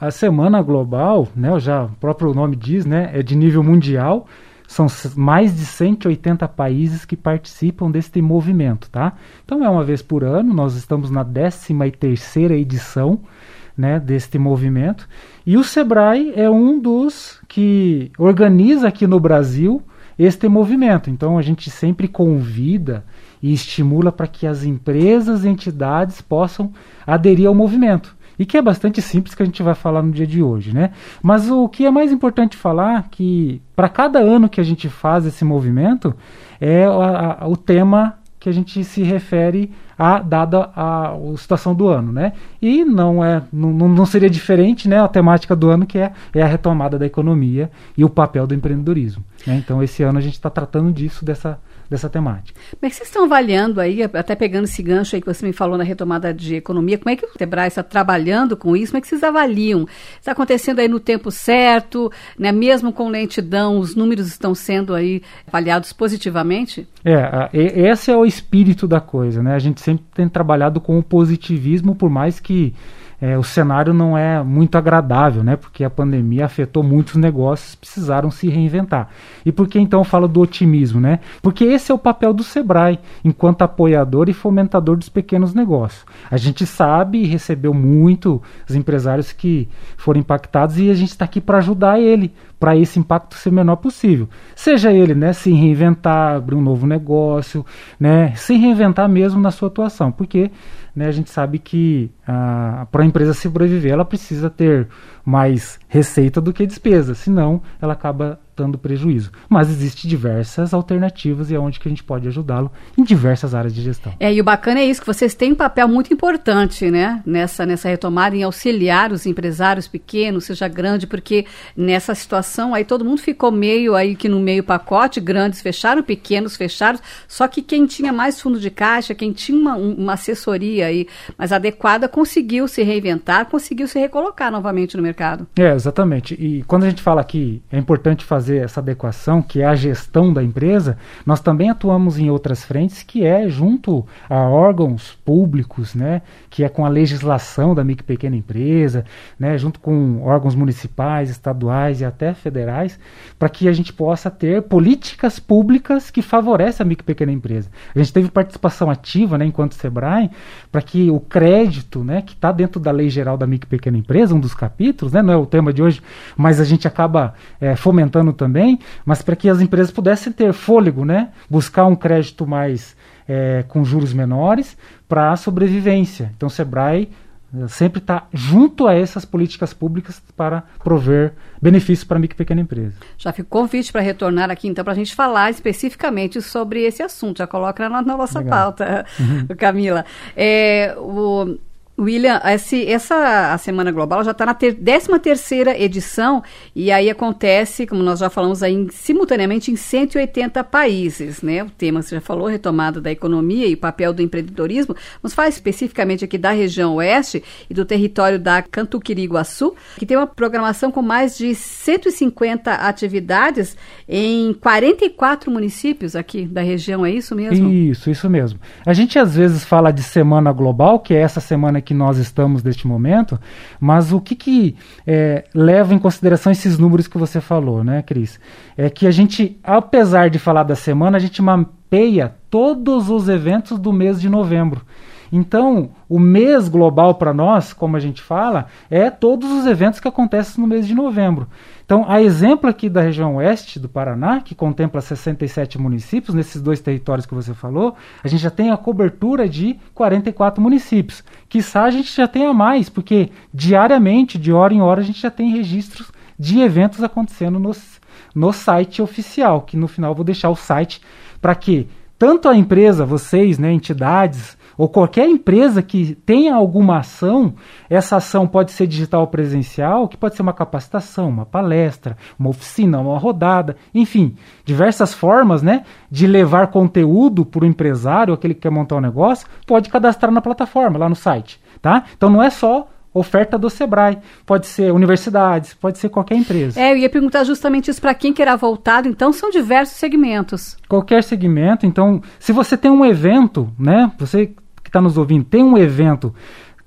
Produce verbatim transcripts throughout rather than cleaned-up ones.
a Semana Global, né, já o próprio nome diz, né, é de nível mundial, são mais de cento e oitenta países que participam deste movimento, tá? Então é uma vez por ano, nós estamos na décima terceira edição, né, deste movimento, e o Sebrae é um dos que organiza aqui no Brasil este movimento. Então a gente sempre convida e estimula para que as empresas e entidades possam aderir ao movimento. E que é bastante simples, que a gente vai falar no dia de hoje, né? Mas o que é mais importante falar que para cada ano que a gente faz esse movimento é a, a, o tema que a gente se refere a dada a, a situação do ano, né? E não é, não, não seria diferente, né? A temática do ano que é, é a retomada da economia e o papel do empreendedorismo, né? Então esse ano a gente está tratando disso, dessa dessa temática. Como é que vocês estão avaliando aí, até pegando esse gancho aí que você me falou na retomada de economia, como é que o Sebrae está trabalhando com isso? Como é que vocês avaliam? Está acontecendo aí no tempo certo, né? Mesmo com lentidão, os números estão sendo aí avaliados positivamente? É, esse é o espírito da coisa, né? A gente sempre tem trabalhado com o positivismo, por mais que É, o cenário não é muito agradável, né? Porque a pandemia afetou muitos negócios, precisaram se reinventar. E por que então eu falo do otimismo, né? Porque esse é o papel do Sebrae, enquanto apoiador e fomentador dos pequenos negócios. A gente sabe e recebeu muito os empresários que foram impactados e a gente está aqui para ajudar ele, para esse impacto ser o menor possível. Seja ele, né, se reinventar, abrir um novo negócio, né, se reinventar mesmo na sua atuação, porque, né, a gente sabe que ah, para a empresa sobreviver, ela precisa ter mais receita do que despesa, senão ela acaba dando prejuízo. Mas existem diversas alternativas e é onde que a gente pode ajudá-lo em diversas áreas de gestão. É, e o bacana é isso, que vocês têm um papel muito importante, né, nessa, nessa retomada, em auxiliar os empresários pequenos, seja grande, porque nessa situação aí todo mundo ficou meio aí que no meio pacote, grandes fecharam, pequenos fecharam, só que quem tinha mais fundo de caixa, quem tinha uma, uma assessoria aí mais adequada, conseguiu se reinventar, conseguiu se recolocar novamente no mercado. É, exatamente. E quando a gente fala que é importante fazer essa adequação, que é a gestão da empresa, nós também atuamos em outras frentes, que é junto a órgãos públicos, né, que é com a legislação da micro e pequena empresa, né, junto com órgãos municipais, estaduais e até federais, para que a gente possa ter políticas públicas que favorecem a micro e pequena empresa. A gente teve participação ativa, né, enquanto Sebrae, para que o crédito, né, que está dentro da Lei Geral da Micro e Pequena Empresa, um dos capítulos, né, não é o tema de hoje, mas a gente acaba é, fomentando também, mas para que as empresas pudessem ter fôlego, né, buscar um crédito mais é, com juros menores para a sobrevivência. Então o Sebrae sempre está junto a essas políticas públicas para prover benefícios para a micro e pequena empresa. Já fica o convite para retornar aqui, então, para a gente falar especificamente sobre esse assunto. Já coloca na, na nossa Legal. pauta, uhum. Camila. É, o... William, esse, essa a Semana Global já está na ter, décima terceira edição e aí acontece, como nós já falamos aí, simultaneamente em cento e oitenta países, né? O tema, você já falou, retomada da economia e o papel do empreendedorismo. Vamos falar especificamente aqui da região oeste e do território da Cantuquiri-Iguaçu, que tem uma programação com mais de cento e cinquenta atividades em quarenta e quatro municípios aqui da região, é isso mesmo? Isso, isso mesmo. A gente às vezes fala de Semana Global, que é essa semana que nós estamos neste momento, mas o que, que é, leva em consideração esses números que você falou, né, Cris? É que a gente, apesar de falar da semana, a gente mapeia todos os eventos do mês de novembro. Então, o mês global para nós, como a gente fala, é todos os eventos que acontecem no mês de novembro. Então, a exemplo aqui da região oeste do Paraná, que contempla sessenta e sete municípios, nesses dois territórios que você falou, a gente já tem a cobertura de quarenta e quatro municípios. Quiçá a gente já tenha mais, porque diariamente, de hora em hora, a gente já tem registros de eventos acontecendo no, no site oficial, que no final eu vou deixar o site para que tanto a empresa, vocês, né, entidades, ou qualquer empresa que tenha alguma ação, essa ação pode ser digital ou presencial, que pode ser uma capacitação, uma palestra, uma oficina, uma rodada, enfim, diversas formas, né, de levar conteúdo para o empresário, aquele que quer montar um negócio, pode cadastrar na plataforma, lá no site, tá? Então não é só oferta do Sebrae, pode ser universidades, pode ser qualquer empresa. É, eu ia perguntar justamente isso para quem queira voltado, então são diversos segmentos. Qualquer segmento, então, se você tem um evento, né, você que está nos ouvindo, tem um evento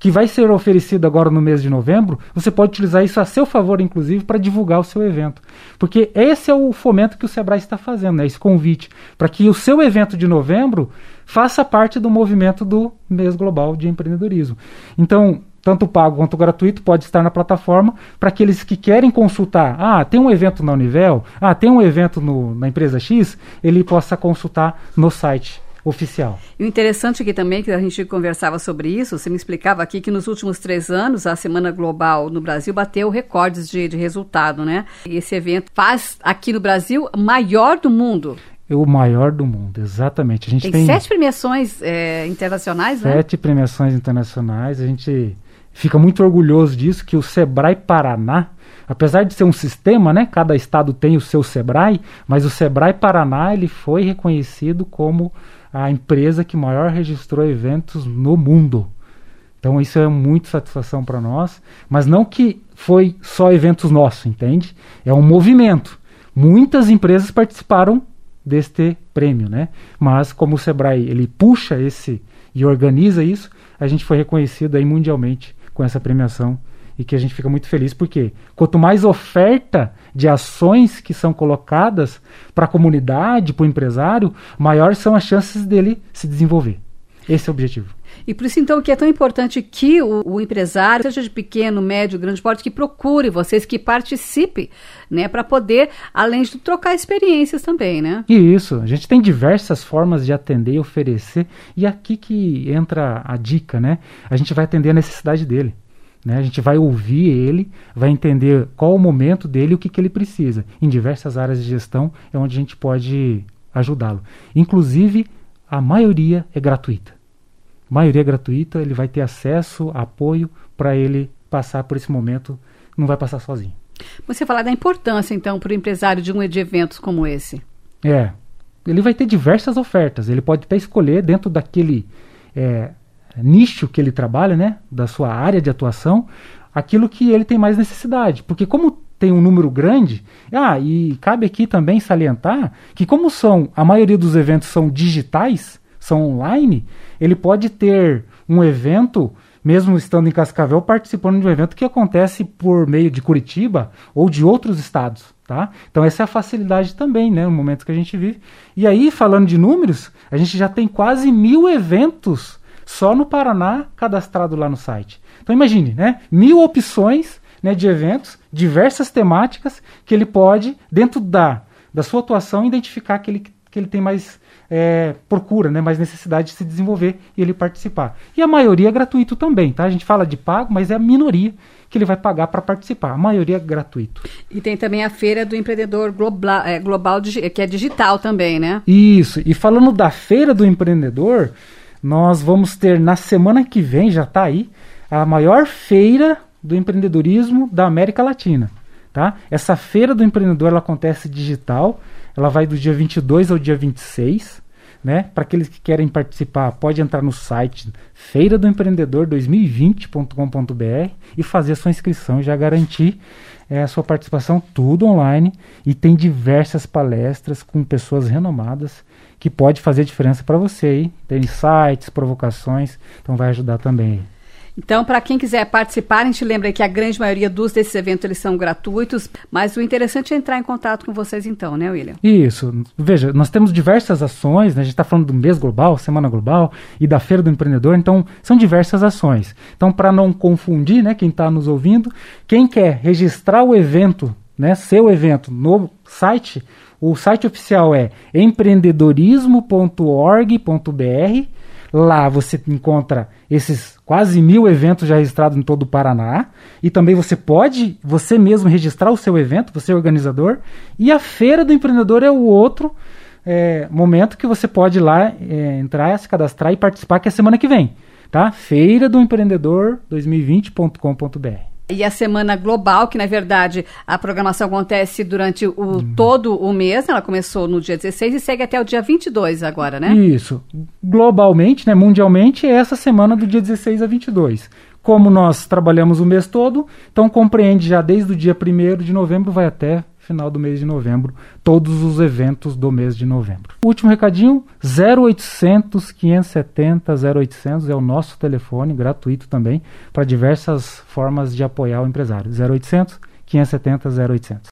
que vai ser oferecido agora no mês de novembro, você pode utilizar isso a seu favor, inclusive, para divulgar o seu evento. Porque esse é o fomento que o Sebrae está fazendo, né? Esse convite, para que o seu evento de novembro faça parte do movimento do mês global de empreendedorismo. Então, tanto pago quanto gratuito pode estar na plataforma para aqueles que querem consultar. Ah, tem um evento na Univel? Ah, tem um evento no, na empresa X? Ele possa consultar no site oficial. E o interessante aqui também, que a gente conversava sobre isso, você me explicava aqui que nos últimos três anos a Semana Global no Brasil bateu recordes de, de resultado, né? E esse evento faz aqui no Brasil maior do mundo. É o maior do mundo, exatamente. A gente tem, tem sete premiações é, internacionais, sete né? Sete premiações internacionais. A gente fica muito orgulhoso disso, que o Sebrae Paraná, apesar de ser um sistema, né, cada estado tem o seu Sebrae, mas o Sebrae Paraná ele foi reconhecido como a empresa que maior registrou eventos no mundo. Então isso é muita satisfação para nós, mas não que foi só eventos nossos, entende? É um movimento. Muitas empresas participaram deste prêmio, né? Mas como o Sebrae ele puxa esse e organiza isso, a gente foi reconhecido aí mundialmente com essa premiação e que a gente fica muito feliz, porque quanto mais oferta de ações que são colocadas para a comunidade, para o empresário, maiores são as chances dele se desenvolver. Esse é o objetivo. E por isso, então, que é tão importante que o, o empresário, seja de pequeno, médio, grande porte, que procure vocês, que participe, né, para poder, além de trocar experiências também, né? E isso, a gente tem diversas formas de atender e oferecer, e aqui que entra a dica, né? A gente vai atender a necessidade dele, né? A gente vai ouvir ele, vai entender qual o momento dele e o que, que ele precisa. Em diversas áreas de gestão é onde a gente pode ajudá-lo. Inclusive, a maioria é gratuita. Maioria é gratuita, ele vai ter acesso, apoio para ele passar por esse momento, não vai passar sozinho. Você falar da importância, então, para o empresário de um de eventos como esse. É, ele vai ter diversas ofertas, ele pode até escolher dentro daquele é, nicho que ele trabalha, né, da sua área de atuação, aquilo que ele tem mais necessidade, porque como tem um número grande, ah, e cabe aqui também salientar que como são, a maioria dos eventos são digitais, são online, ele pode ter um evento, mesmo estando em Cascavel, participando de um evento que acontece por meio de Curitiba ou de outros estados, tá? Então essa é a facilidade também, né, no momento que a gente vive. E aí, falando de números, a gente já tem quase mil eventos só no Paraná cadastrado lá no site. Então imagine, né, mil opções, né, de eventos, diversas temáticas, que ele pode, dentro da, da sua atuação, identificar que ele, que ele tem mais é, procura, né, mais necessidade de se desenvolver e ele participar. E a maioria é gratuito também, tá? A gente fala de pago, mas é a minoria que ele vai pagar para participar. A maioria é gratuito. E tem também a Feira do Empreendedor Global, é, global que é digital também, né? Isso. E falando da Feira do Empreendedor, nós vamos ter na semana que vem, já está aí, a maior feira do empreendedorismo da América Latina, tá? Essa Feira do Empreendedor ela acontece digital, ela vai do dia vinte e dois ao dia vinte e seis, né? Para aqueles que querem participar, pode entrar no site feira do empreendedor dois mil e vinte ponto com ponto b r e fazer a sua inscrição e já garantir é, a sua participação, tudo online, e tem diversas palestras com pessoas renomadas que pode fazer diferença para você aí. Tem insights, provocações, então vai ajudar também. Então, para quem quiser participar, a gente lembra que a grande maioria dos desses eventos eles são gratuitos, mas o interessante é entrar em contato com vocês então, né, William? Isso. Veja, nós temos diversas ações, né? A gente está falando do mês global, Semana Global e da Feira do Empreendedor, então são diversas ações. Então, para não confundir, né, quem está nos ouvindo, quem quer registrar o evento, né, seu evento no site, o site oficial é empreendedorismo ponto org ponto b r. Lá você encontra esses quase mil eventos já registrados em todo o Paraná. E também você pode, você mesmo, registrar o seu evento, você é organizador. E a Feira do Empreendedor é o outro é, momento que você pode ir lá é, entrar, se cadastrar e participar, que é a semana que vem. Tá? feira do empreendedor dois mil e vinte ponto com ponto b r. E a Semana Global, que na verdade a programação acontece durante o, hum. todo o mês, ela começou no dia dezesseis e segue até o dia vinte e dois agora, né? Isso. Globalmente, né, mundialmente, é essa semana do dia dezesseis a vinte e dois. Como nós trabalhamos o mês todo, então compreende já desde o dia primeiro de novembro, vai até final do mês de novembro, todos os eventos do mês de novembro. Último recadinho, zero oitocentos, quinhentos e setenta, zero oitocentos é o nosso telefone, gratuito também, para diversas formas de apoiar o empresário. zero oitocentos, quinhentos e setenta, zero oitocentos.